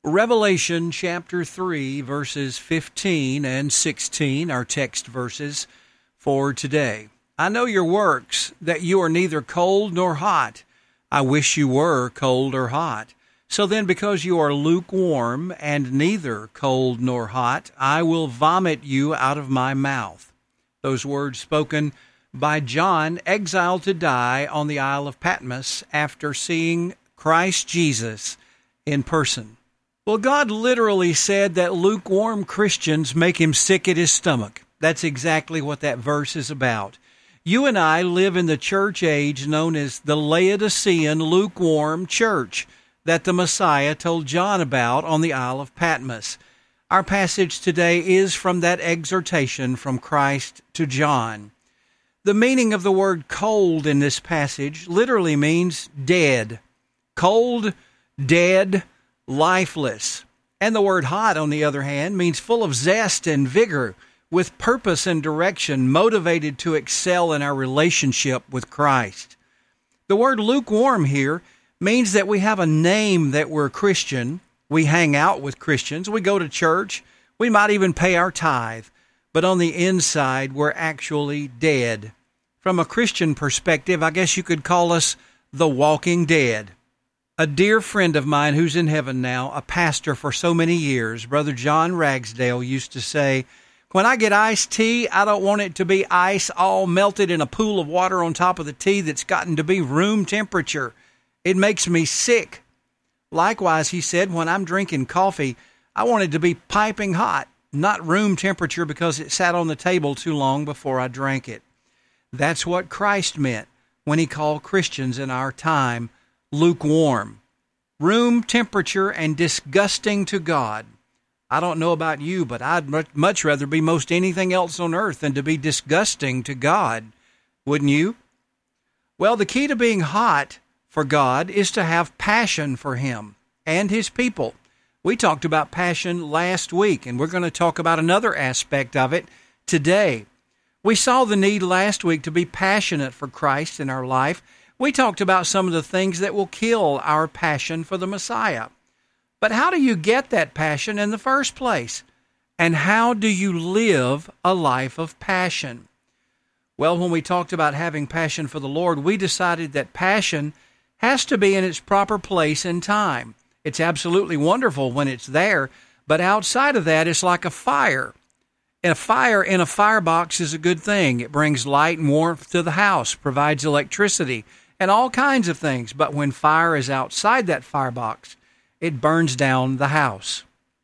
Revelation chapter 3, verses 15 and 16, our text verses for today. I know your works, that you are neither cold nor hot. I wish you were cold or hot. So then, because you are lukewarm and neither cold nor hot, I will vomit you out of my mouth. Those words spoken by John, exiled to die on the Isle of Patmos after seeing Christ Jesus in person. Well, God literally said that lukewarm Christians make him sick at his stomach. That's exactly what that verse is about. You and I live in the church age known as the Laodicean lukewarm church that the Messiah told John about on the Isle of Patmos. Our passage today is from that exhortation from Christ to John. The meaning of the word cold in this passage literally means dead. Cold, dead, lifeless. And the word hot, on the other hand, means full of zest and vigor, with purpose and direction, motivated to excel in our relationship with Christ. The word lukewarm here means that we have a name that we're Christian. We hang out with Christians. We go to church. We might even pay our tithe. But on the inside, we're actually dead. From a Christian perspective, I guess you could call us the walking dead. A dear friend of mine who's in heaven now, a pastor for so many years, Brother John Ragsdale, used to say, when I get iced tea, I don't want it to be ice all melted in a pool of water on top of the tea that's gotten to be room temperature. It makes me sick. Likewise, he said, when I'm drinking coffee, I want it to be piping hot, not room temperature because it sat on the table too long before I drank it. That's what Christ meant when he called Christians in our time lukewarm, room temperature and disgusting to God. I don't know about you, but I'd much rather be most anything else on earth than to be disgusting to God. Wouldn't you? Well, the key to being hot for God is to have passion for him and his people. We talked about passion last week, and we're going to talk about another aspect of it today. We saw the need last week to be passionate for Christ in our life. We talked about some of the things that will kill our passion for the Messiah. But how do you get that passion in the first place? And how do you live a life of passion? Well, when we talked about having passion for the Lord, we decided that passion has to be in its proper place and time. It's absolutely wonderful when it's there, but outside of that, it's like a fire. And a fire in a firebox is a good thing. It brings light and warmth to the house, provides electricity, and all kinds of things. But when fire is outside that firebox, it burns down the house.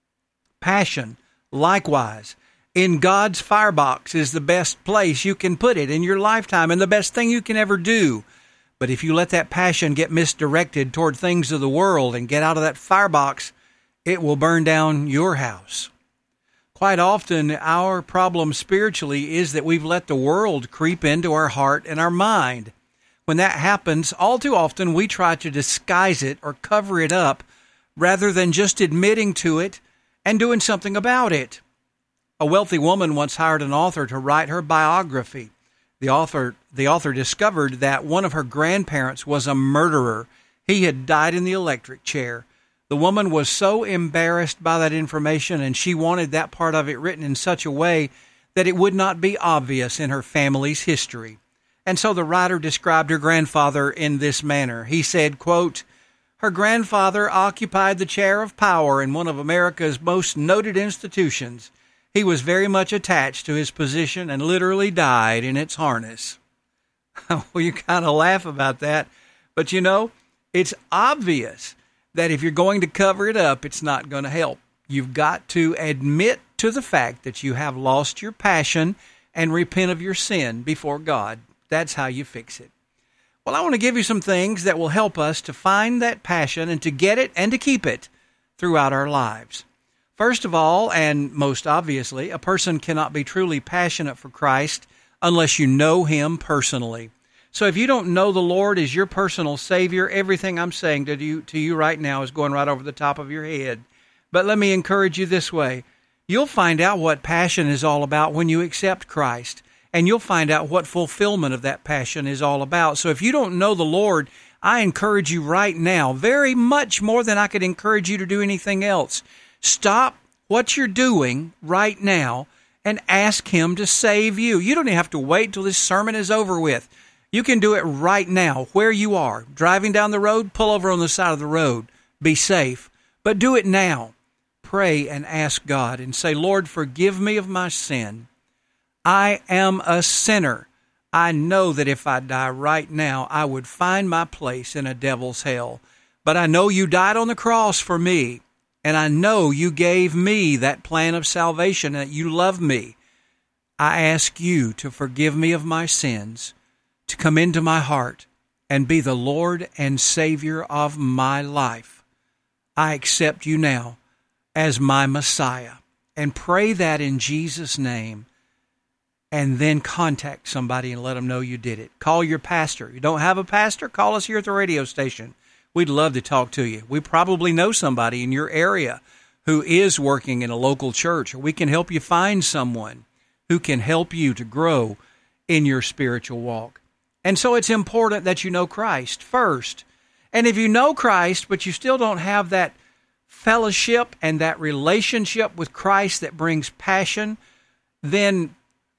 Passion, likewise, in God's firebox is the best place you can put it in your lifetime and the best thing you can ever do. But if you let that passion get misdirected toward things of the world and get out of that firebox, it will burn down your house. Quite often, our problem spiritually is that we've let the world creep into our heart and our mind. When that happens, all too often we try to disguise it or cover it up rather than just admitting to it and doing something about it. A wealthy woman once hired an author to write her biography. The author discovered that one of her grandparents was a murderer. He had died in the electric chair. The woman was so embarrassed by that information, and she wanted that part of it written in such a way that it would not be obvious in her family's history. And so the writer described her grandfather in this manner. He said, quote, her grandfather occupied the chair of power in one of America's most noted institutions. He was very much attached to his position and literally died in its harness. Well, you kind of laugh about that, but you know, it's obvious that if you're going to cover it up, it's not going to help. You've got to admit to the fact that you have lost your passion and repent of your sin before God. That's how you fix it. Well, I want to give you some things that will help us to find that passion and to get it and to keep it throughout our lives. First of all, and most obviously, a person cannot be truly passionate for Christ unless you know him personally. So if you don't know the Lord as your personal Savior, everything I'm saying to you right now is going right over the top of your head. But let me encourage you this way. You'll find out what passion is all about when you accept Christ. And you'll find out what fulfillment of that passion is all about. So if you don't know the Lord, I encourage you right now, very much more than I could encourage you to do anything else. Stop what you're doing right now and ask Him to save you. You don't even have to wait till this sermon is over with. You can do it right now, where you are. Driving down the road, pull over on the side of the road. Be safe. But do it now. Pray and ask God and say, Lord, forgive me of my sin. I am a sinner. I know that if I die right now, I would find my place in a devil's hell. But I know you died on the cross for me. And I know you gave me that plan of salvation, and that you love me. I ask you to forgive me of my sins, to come into my heart and be the Lord and Savior of my life. I accept you now as my Messiah. And pray that in Jesus' name. And then contact somebody and let them know you did it. Call your pastor. You don't have a pastor? Call us here at the radio station. We'd love to talk to you. We probably know somebody in your area who is working in a local church. We can help you find someone who can help you to grow in your spiritual walk. And so it's important that you know Christ first. And if you know Christ, but you still don't have that fellowship and that relationship with Christ that brings passion, then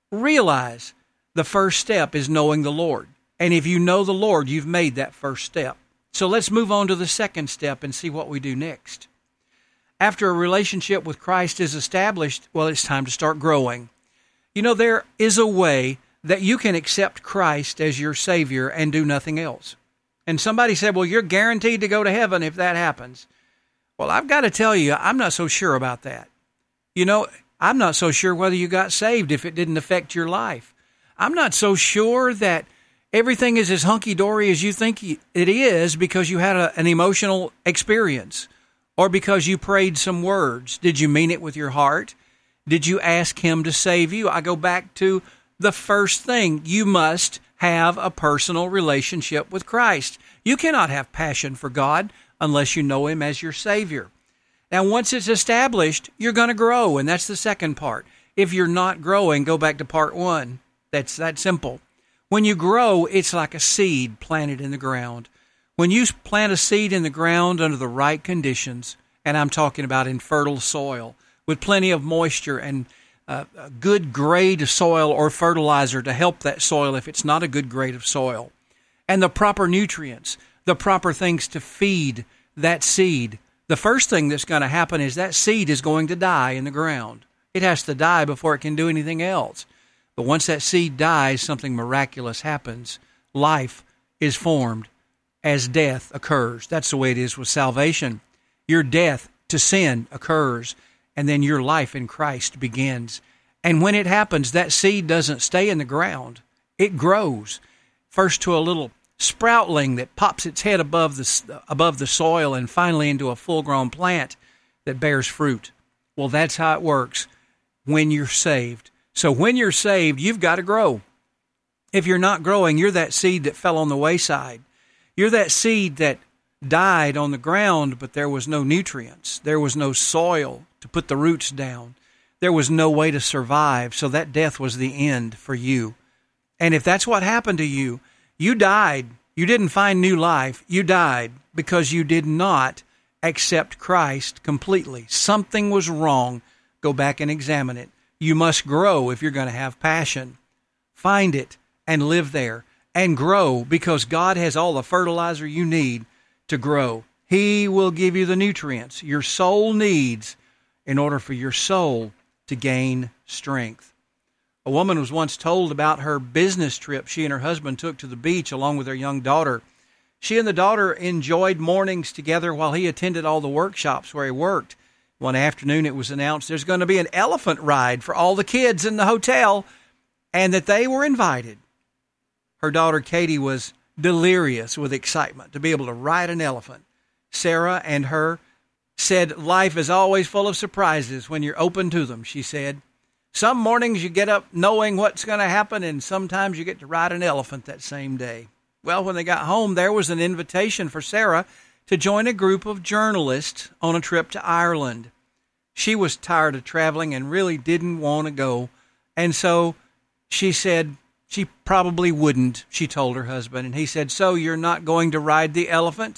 realize the first step is knowing the Lord. And if you know the Lord, you've made that first step. So let's move on to the second step and see what we do next. After a relationship with Christ is established, well, it's time to start growing. You know, there is a way that you can accept Christ as your Savior and do nothing else. And somebody said, well, you're guaranteed to go to heaven if that happens. Well, I've got to tell you, I'm not so sure about that. You know, I'm not so sure whether you got saved if it didn't affect your life. I'm not so sure that everything is as hunky-dory as you think it is because you had an emotional experience or because you prayed some words. Did you mean it with your heart? Did you ask Him to save you? I go back to the first thing. You must have a personal relationship with Christ. You cannot have passion for God unless you know Him as your Savior. Now, once it's established, you're going to grow, and that's the second part. If you're not growing, go back to part one. That's that simple. When you grow, it's like a seed planted in the ground. When you plant a seed in the ground under the right conditions, and I'm talking about in fertile soil, with plenty of moisture and a good grade of soil or fertilizer to help that soil if it's not a good grade of soil, and the proper nutrients, the proper things to feed that seed, the first thing that's going to happen is that seed is going to die in the ground. It has to die before it can do anything else. But once that seed dies, something miraculous happens. Life is formed as death occurs. That's the way it is with salvation. Your death to sin occurs, and then your life in Christ begins. And when it happens, that seed doesn't stay in the ground. It grows, first to a little sproutling that pops its head above the soil and finally into a full-grown plant that bears fruit. Well, that's how it works when you're saved. So when you're saved, you've got to grow. If you're not growing, you're that seed that fell on the wayside. You're that seed that died on the ground, but there was no nutrients. There was no soil to put the roots down. There was no way to survive, so that death was the end for you. And if that's what happened to you, you died. You didn't find new life. You died because you did not accept Christ completely. Something was wrong. Go back and examine it. You must grow if you're going to have passion. Find it and live there and grow because God has all the fertilizer you need to grow. He will give you the nutrients your soul needs in order for your soul to gain strength. A woman was once told about her business trip she and her husband took to the beach along with their young daughter. She and the daughter enjoyed mornings together while he attended all the workshops where he worked. One afternoon it was announced there's going to be an elephant ride for all the kids in the hotel and that they were invited. Her daughter Katie was delirious with excitement to be able to ride an elephant. Sarah and her said, life is always full of surprises when you're open to them, she said. Some mornings you get up knowing what's going to happen, and sometimes you get to ride an elephant that same day. Well, when they got home, there was an invitation for Sarah to join a group of journalists on a trip to Ireland. She was tired of traveling and really didn't want to go. And so she said She probably wouldn't, she told her husband. And he said, so you're not going to ride the elephant?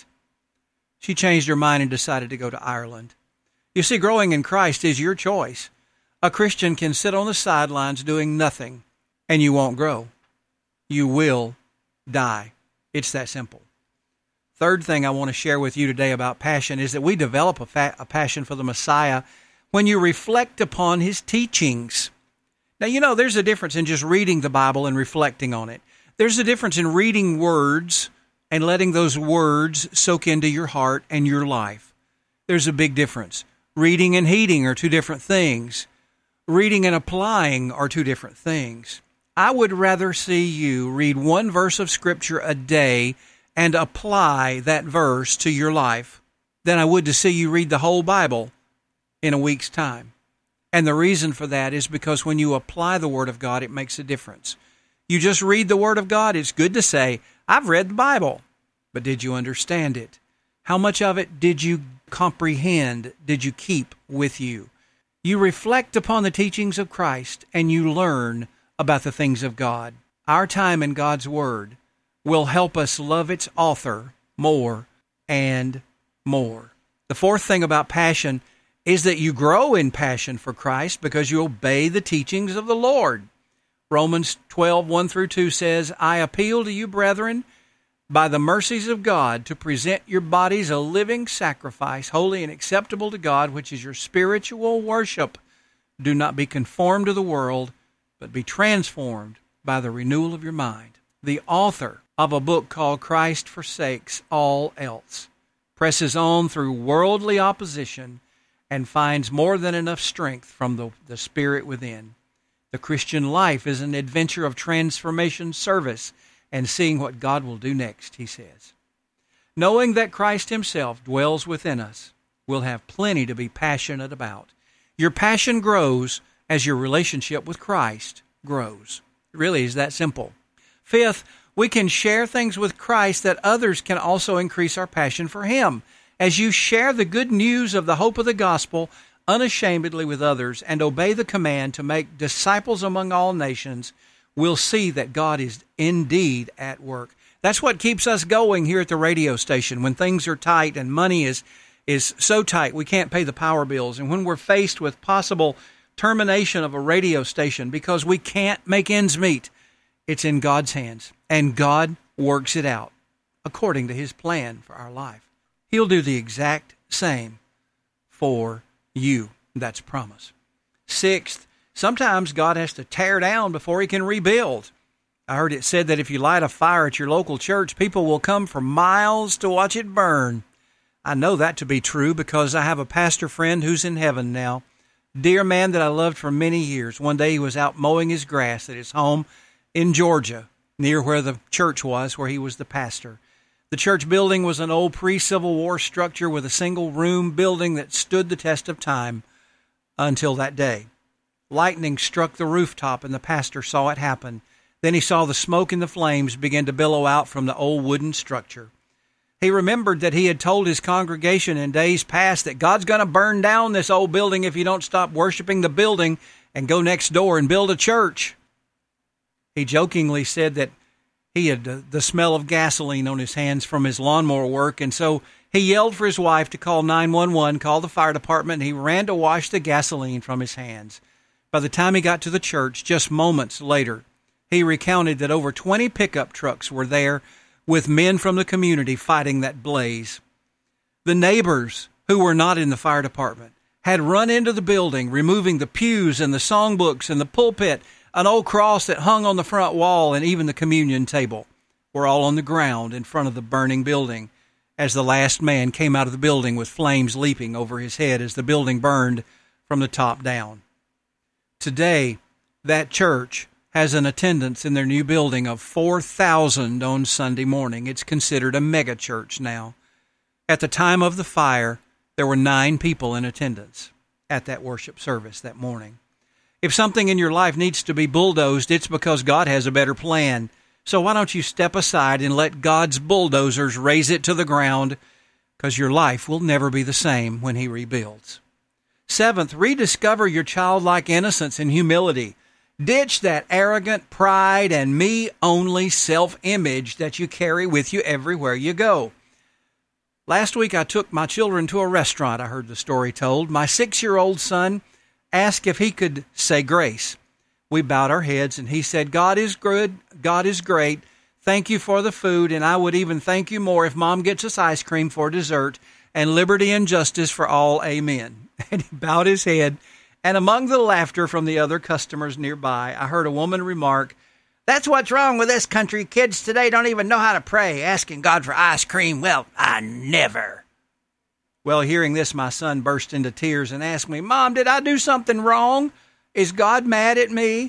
She changed her mind and decided to go to Ireland. You see, growing in Christ is your choice. A Christian can sit on the sidelines doing nothing, and you won't grow. You will die. It's that simple. Third thing I want to share with you today about passion is that we develop a passion for the Messiah when you reflect upon his teachings. Now, you know, there's a difference in just reading the Bible and reflecting on it. There's a difference in reading words and letting those words soak into your heart and your life. There's a big difference. Reading and heeding are two different things. Reading and applying are two different things. I would rather see you read one verse of Scripture a day and apply that verse to your life than I would to see you read the whole Bible in a week's time. And the reason for that is because when you apply the Word of God, it makes a difference. You just read the Word of God. It's good to say, I've read the Bible, but did you understand it? How much of it did you comprehend? Did you keep with you? You reflect upon the teachings of Christ and you learn about the things of God. Our time in God's Word will help us love its author more and more. The fourth thing about passion is that you grow in passion for Christ because you obey the teachings of the Lord. Romans 12:1-2 says, I appeal to you, brethren, by the mercies of God, to present your bodies a living sacrifice, holy and acceptable to God, which is your spiritual worship. Do not be conformed to the world, but be transformed by the renewal of your mind. The author of a book called Christ Forsakes All Else presses on through worldly opposition and finds more than enough strength from the Spirit within. The Christian life is an adventure of transformation, service, and seeing what God will do next, he says. Knowing that Christ himself dwells within us, we'll have plenty to be passionate about. Your passion grows as your relationship with Christ grows. It really is that simple. Fifth, we can share things with Christ that others can also increase our passion for him. As you share the good news of the hope of the gospel unashamedly with others and obey the command to make disciples among all nations, we'll see that God is indeed at work. That's what keeps us going here at the radio station when things are tight and money is so tight we can't pay the power bills, and when we're faced with possible termination of a radio station because we can't make ends meet. It's in God's hands, and God works it out according to his plan for our life. He'll do the exact same for you. That's a promise. Sixth, sometimes God has to tear down before he can rebuild. I heard it said that if you light a fire at your local church, people will come for miles to watch it burn. I know that to be true because I have a pastor friend who's in heaven now. Dear man that I loved for many years. One day he was out mowing his grass at his home in Georgia, near where the church was, where he was the pastor. The church building was an old pre-Civil War structure with a single-room building that stood the test of time until that day. Lightning struck the rooftop, and the pastor saw it happen. Then he saw the smoke and the flames begin to billow out from the old wooden structure. He remembered that he had told his congregation in days past that God's going to burn down this old building if you don't stop worshiping the building and go next door and build a church. He jokingly said that he had the smell of gasoline on his hands from his lawnmower work, and so he yelled for his wife to call 911, call the fire department, and he ran to wash the gasoline from his hands. By the time he got to the church, just moments later, he recounted that over 20 pickup trucks were there with men from the community fighting that blaze. The neighbors, who were not in the fire department, had run into the building, removing the pews and the songbooks and the pulpit. An old cross that hung on the front wall and even the communion table were all on the ground in front of the burning building as the last man came out of the building with flames leaping over his head as the building burned from the top down. Today, that church has an attendance in their new building of 4,000 on Sunday morning. It's considered a mega church now. At the time of the fire, there were 9 people in attendance at that worship service that morning. If something in your life needs to be bulldozed, it's because God has a better plan. So why don't you step aside and let God's bulldozers raze it to the ground, because your life will never be the same when he rebuilds. Seventh, rediscover your childlike innocence and humility. Ditch that arrogant pride and me-only self-image that you carry with you everywhere you go. Last week I took my children to a restaurant. I heard the story told. My 6-year-old son asked if he could say grace. We bowed our heads and he said, God is good, God is great. Thank you for the food, and I would even thank you more if Mom gets us ice cream for dessert, and liberty and justice for all, amen. And he bowed his head, and among the laughter from the other customers nearby, I heard a woman remark, that's what's wrong with this country. Kids today don't even know how to pray, asking God for ice cream. Well, I never. Well, hearing this, my son burst into tears and asked me, Mom, did I do something wrong? Is God mad at me?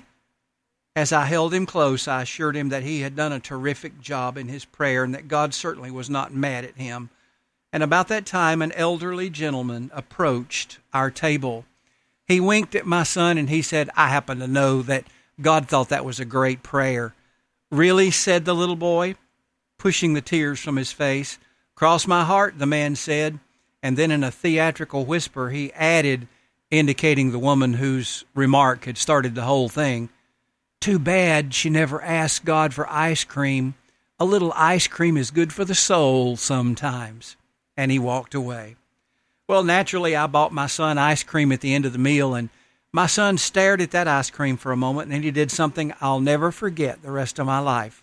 As I held him close, I assured him that he had done a terrific job in his prayer and that God certainly was not mad at him. And about that time, an elderly gentleman approached our table. He winked at my son and he said, I happen to know that God thought that was a great prayer. Really, said the little boy, pushing the tears from his face. Cross my heart, the man said. And then in a theatrical whisper, he added, indicating the woman whose remark had started the whole thing, too bad she never asked God for ice cream. A little ice cream is good for the soul sometimes. And he walked away. Well, naturally, I bought my son ice cream at the end of the meal, and my son stared at that ice cream for a moment, and then he did something I'll never forget the rest of my life.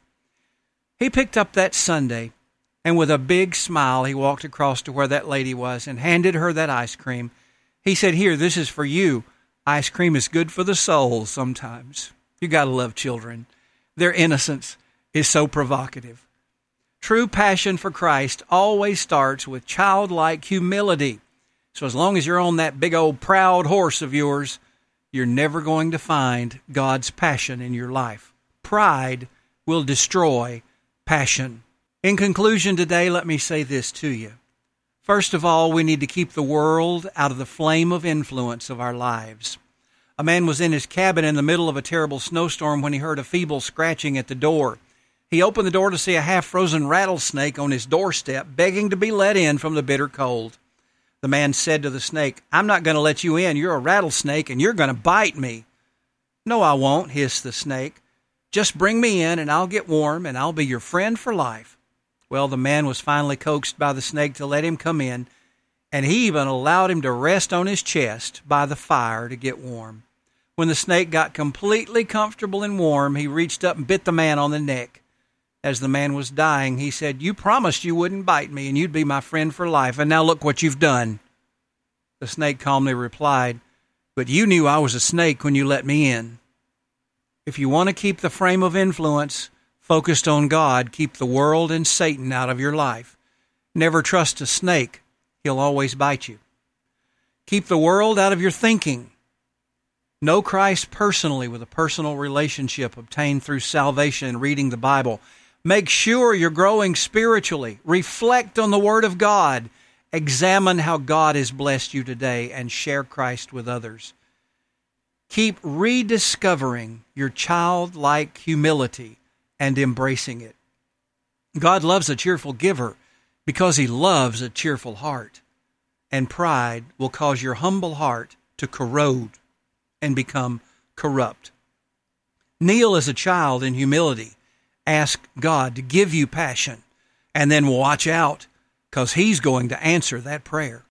He picked up that sundae, and with a big smile, he walked across to where that lady was and handed her that ice cream. He said, here, this is for you. Ice cream is good for the soul sometimes. You got to love children. Their innocence is so provocative. True passion for Christ always starts with childlike humility. So as long as you're on that big old proud horse of yours, you're never going to find God's passion in your life. Pride will destroy passion. In conclusion today, let me say this to you. First of all, we need to keep the world out of the flame of influence of our lives. A man was in his cabin in the middle of a terrible snowstorm when he heard a feeble scratching at the door. He opened the door to see a half-frozen rattlesnake on his doorstep, begging to be let in from the bitter cold. The man said to the snake, I'm not going to let you in. You're a rattlesnake, and you're going to bite me. No, I won't, hissed the snake. Just bring me in, and I'll get warm, and I'll be your friend for life. Well, the man was finally coaxed by the snake to let him come in, and he even allowed him to rest on his chest by the fire to get warm. When the snake got completely comfortable and warm, he reached up and bit the man on the neck. As the man was dying, he said, you promised you wouldn't bite me and you'd be my friend for life, and now look what you've done. The snake calmly replied, but you knew I was a snake when you let me in. If you want to keep the frame of influence focused on God, keep the world and Satan out of your life. Never trust a snake. He'll always bite you. Keep the world out of your thinking. Know Christ personally with a personal relationship obtained through salvation and reading the Bible. Make sure you're growing spiritually. Reflect on the Word of God. Examine how God has blessed you today and share Christ with others. Keep rediscovering your childlike humility and embracing it. God loves a cheerful giver because He loves a cheerful heart. And pride will cause your humble heart to corrode and become corrupt. Kneel as a child in humility. Ask God to give you passion, and then watch out, because He's going to answer that prayer.